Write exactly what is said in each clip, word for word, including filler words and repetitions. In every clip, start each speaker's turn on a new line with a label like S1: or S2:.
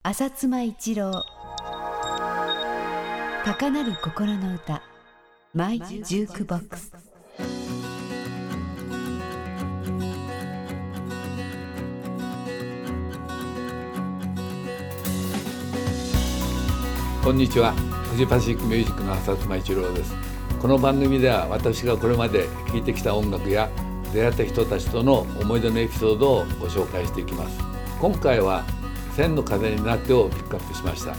S1: 浅妻一郎高鳴る心の歌マイジュークボックス。
S2: こんにちは。フジパシフィックミュージックの浅妻一郎です。この番組では私がこれまで聴いてきた音楽や出会った人たちとの思い出のエピソードをご紹介していきます。今回は千の風になってをピックアップしました。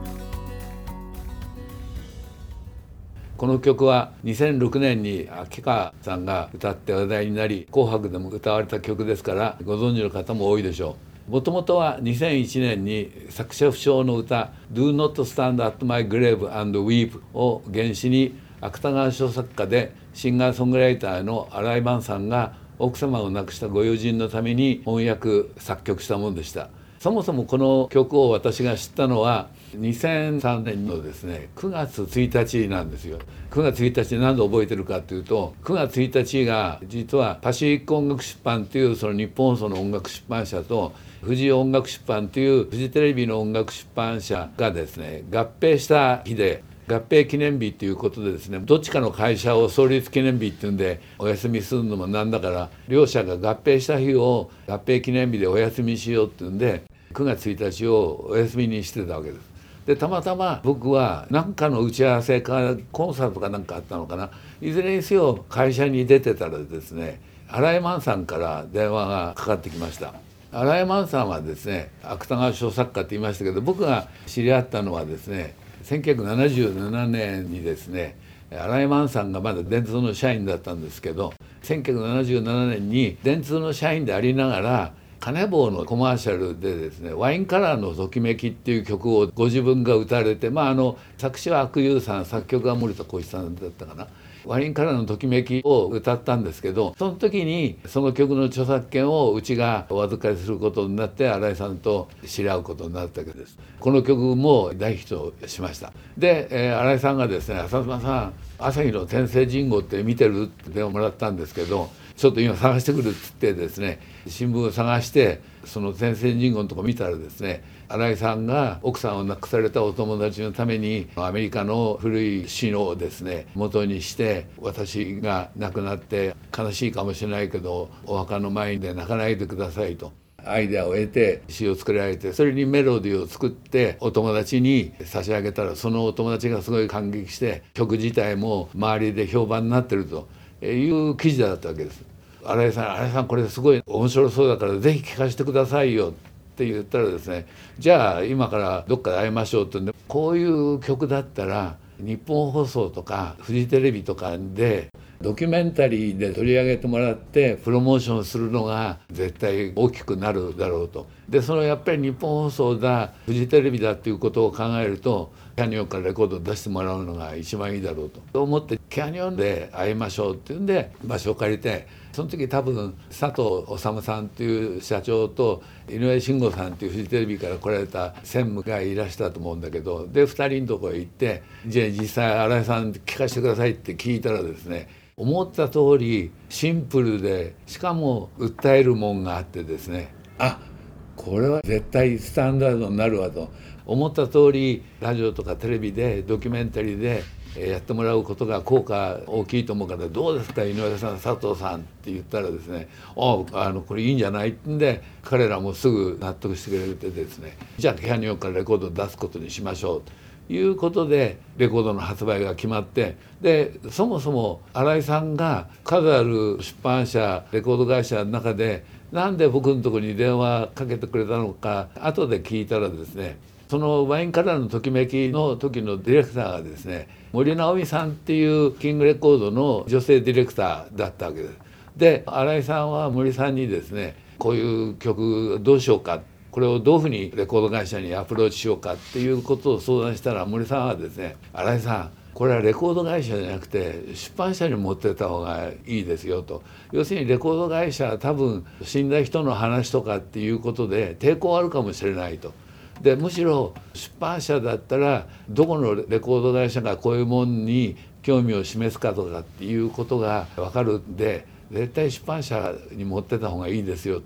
S2: この曲はにせんろくねんに秋川さんが歌って話題になり、紅白でも歌われた曲ですからご存知の方も多いでしょう。もともとはにせんいちねんに作者不詳の歌 Do Not Stand at My Grave and Weep を原詞に芥川賞作家でシンガーソングライターの新井満さんが奥様を亡くしたご友人のために翻訳作曲したものでした。そもそもこの曲を私が知ったのはにせんさんねんのですねくがつついたちなんですよ。くがつついたち何で覚えてるかというと、くがつついたちが実はパシフィック音楽出版というその日本放送の音楽出版社とフジ音楽出版というフジテレビの音楽出版社がですね合併した日で、合併記念日ということでですね、どっちかの会社を創立記念日っていうんでお休みするのもなんだから、両社が合併した日を合併記念日でお休みしようっていうんでくがつついたちをお休みにしてたわけです。でたまたま僕は何かの打ち合わせかコンサートかなんかあったのかな、いずれにせよ会社に出てたらですね、新井満さんから電話がかかってきました。新井満さんはですね芥川賞作家って言いましたけど、僕が知り合ったのはですねせんきゅうひゃくななじゅうななねんにですね、新井満さんがまだ電通の社員だったんですけど、せんきゅうひゃくななじゅうななねんに電通の社員でありながら金棒のコマーシャルでですねワインカラーのときめきっていう曲をご自分が歌われて、まああの作詞は阿久悠さん、作曲は森田浩一さんだったかな。ワインカラーのときめきを歌ったんですけど、その時にその曲の著作権をうちがお預かりすることになって新井さんと知り合うことになったわけです。この曲も大ヒットしました。で、えー、新井さんがですね、浅妻さん朝日の天聖人語って見てるって電話もらったんですけど、ちょっと今探してくるっつってですね新聞を探してその天聖人語のとこ見たらですね、新井さんが奥さんを亡くされたお友達のためにアメリカの古い詩をですね元にして、私が亡くなって悲しいかもしれないけどお墓の前で泣かないでくださいとアイデアを得て詩を作られて、それにメロディーを作ってお友達に差し上げたら、そのお友達がすごい感激して曲自体も周りで評判になってるという記事だったわけです。新井さん、新井さんこれすごい面白そうだからぜひ聴かせてくださいよって言ったらですね、じゃあ今からどっかで会いましょうってんで、こういう曲だったら日本放送とかフジテレビとかでドキュメンタリーで取り上げてもらってプロモーションするのが絶対大きくなるだろうと。でそのやっぱり日本放送だフジテレビだっていうことを考えるとキャニオンからレコードを出してもらうのが一番いいだろうとと思って、キャニオンで会いましょうっていうんで場所を借りて、その時多分佐藤修さんっていう社長と井上慎吾さんっていうフジテレビから来られた専務がいらしたと思うんだけど、でふたりのとこへ行って、じゃあ実際新井さん聞かせてくださいって聞いたらですね、思った通りシンプルでしかも訴えるもんがあってですね、あ、これは絶対スタンダードになるわと思った通り、ラジオとかテレビでドキュメンタリーでやってもらうことが効果大きいと思うから、どうですか井上さん、佐藤さんって言ったらですね、ああのこれいいんじゃないんで彼らもすぐ納得してくれてですね、じゃあキャニオンからレコードを出すことにしましょうということでレコードの発売が決まって、でそもそも新井さんが数ある出版社レコード会社の中でなんで僕のところに電話かけてくれたのか後で聞いたらですね、そのワインカラーのときめきの時のディレクターがですね森直美さんっていうキングレコードの女性ディレクターだったわけです。で新井さんは森さんにですね、こういう曲どうしようか、これをどういうふうにレコード会社にアプローチしようかっていうことを相談したら、森さんはですね、新井さんこれはレコード会社じゃなくて出版社に持ってった方がいいですよと。要するにレコード会社は多分死んだ人の話とかっていうことで抵抗あるかもしれないと。でむしろ出版社だったらどこのレコード会社がこういうものに興味を示すかとかっていうことが分かるんで、絶対出版社に持ってた方がいいですよと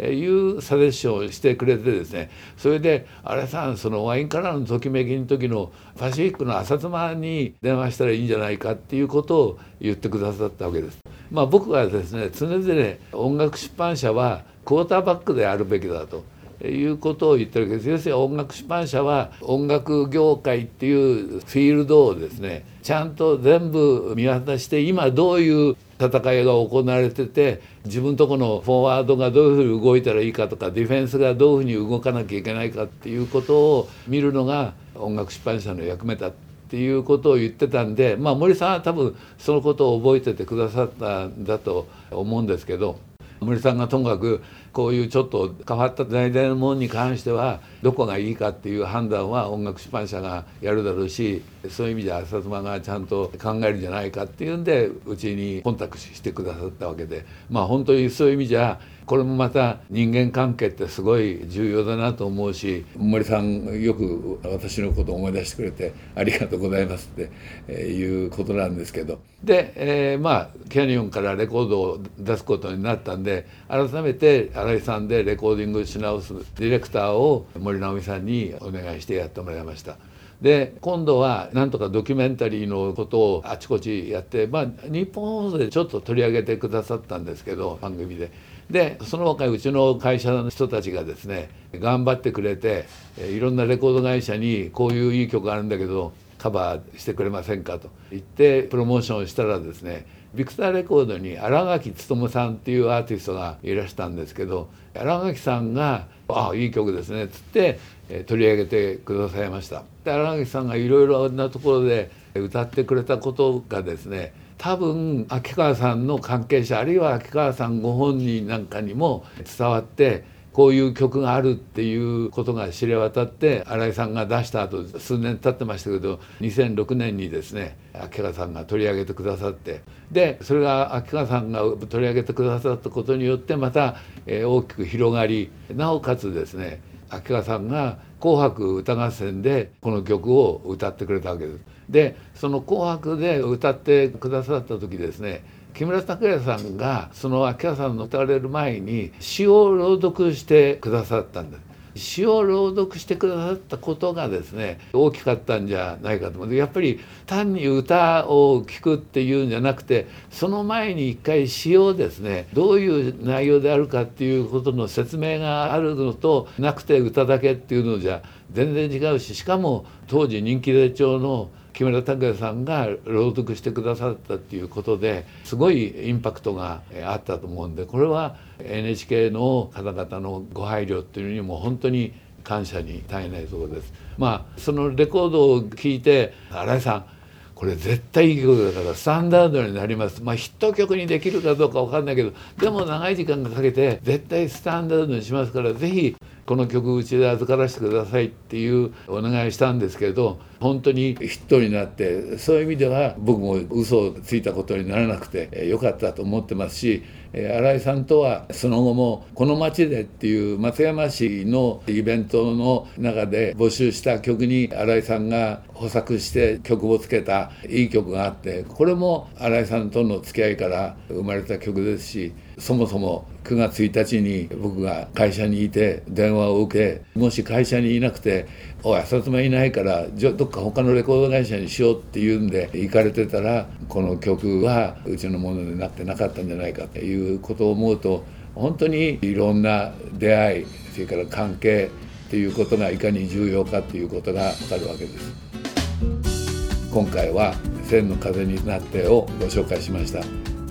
S2: いうサジェッションをしてくれてですね、それで新井さん、そのワインからのときめきの時のパシフィックの浅妻に電話したらいいんじゃないかっていうことを言ってくださったわけです。まあ、僕はですね、常々音楽出版社はクォーターバックであるべきだということを言ってるわけです。要するに音楽出版社は音楽業界っていうフィールドをですね、ちゃんと全部見渡して、今どういう戦いが行われてて、自分のとこのフォワードがどういうふうに動いたらいいかとか、ディフェンスがどういうふうに動かなきゃいけないかっていうことを見るのが音楽出版社の役目だっていうことを言ってたんで、まあ、森さんは多分そのことを覚えててくださったんだと思うんですけど、森さんがともかくこういうちょっと変わった題材のものに関してはどこがいいかっていう判断は音楽出版社がやるだろうし、そういう意味で浅妻がちゃんと考えるんじゃないかっていうんでうちにコンタクトしてくださったわけで、まあ本当にそういう意味じゃこれもまた人間関係ってすごい重要だなと思うし、森さんよく私のことを思い出してくれてありがとうございますっていうことなんですけど、で、えー、まあキャニオンからレコードを出すことになったんで、改めて新井さんでレコーディングし直すディレクターを森直美さんにお願いしてやってもらいました。で今度はなんとかドキュメンタリーのことをあちこちやって、まあ、日本放送でちょっと取り上げてくださったんですけど、番組で。でその他うちの会社の人たちがですね頑張ってくれて、いろんなレコード会社にこういういい曲あるんだけどカバーしてくれませんかと言ってプロモーションしたらですね、ビクターレコードに新垣勉さんっていうアーティストがいらしたんですけど、新垣さんが「ああいい曲ですね」っつって取り上げてくださいました。で新垣さんがいろいろなところで歌ってくれたことがですね、多分秋川さんの関係者あるいは秋川さんご本人なんかにも伝わって、こういう曲があるっていうことが知れ渡って、新井さんが出した後数年経ってましたけどにせんろくねんにですね秋川さんが取り上げてくださって、でそれが秋川さんが取り上げてくださったことによってまた大きく広がり、なおかつですね秋川さんが「紅白歌合戦」でこの曲を歌ってくれたわけです。でその「紅白」で歌ってくださった時ですね、木村拓哉さんがその秋川さんの歌われる前に詩を朗読してくださったんです。詩を朗読してくださったことがですね大きかったんじゃないかと思う。やっぱり単に歌を聴くっていうんじゃなくて、その前に一回詩をですねどういう内容であるかっていうことの説明があるのとなくて歌だけっていうのじゃ全然違うし、しかも当時人気絶頂の木村拓哉さんが朗読してくださったっていうことですごいインパクトがあったと思うんで、これは エヌエイチケー の方々のご配慮っていうのにも本当に感謝に絶えないところです。まあそのレコードを聴いて新井さんこれ絶対いい曲だからスタンダードになります、まあヒット曲にできるかどうか分かんないけど、でも長い時間がかけて絶対スタンダードにしますからぜひこの曲うちで預からせてくださいっていうお願いしたんですけれど、本当にヒットになって、そういう意味では僕も嘘をついたことにならなくてよかったと思ってますし、新井さんとはその後もこの街でっていう松山市のイベントの中で募集した曲に新井さんが補作して曲をつけたいい曲があって、これも新井さんとの付き合いから生まれた曲ですし、そもそもくがつついたちに僕が会社にいて電話を受け、もし会社にいなくて「おい浅妻いないからどっか他のレコード会社にしよう」っていうんで行かれてたら、この曲はうちのものになってなかったんじゃないかということを思うと、本当にいろんな出会い、それから関係ということがいかに重要かということが分かるわけです。今回は「千の風になって」をご紹介しました。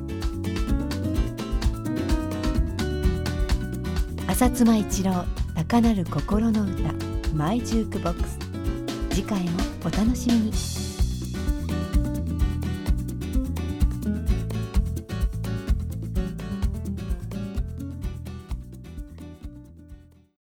S1: 浅妻一郎高鳴る心の歌マイジュークボックス、次回もお楽しみに。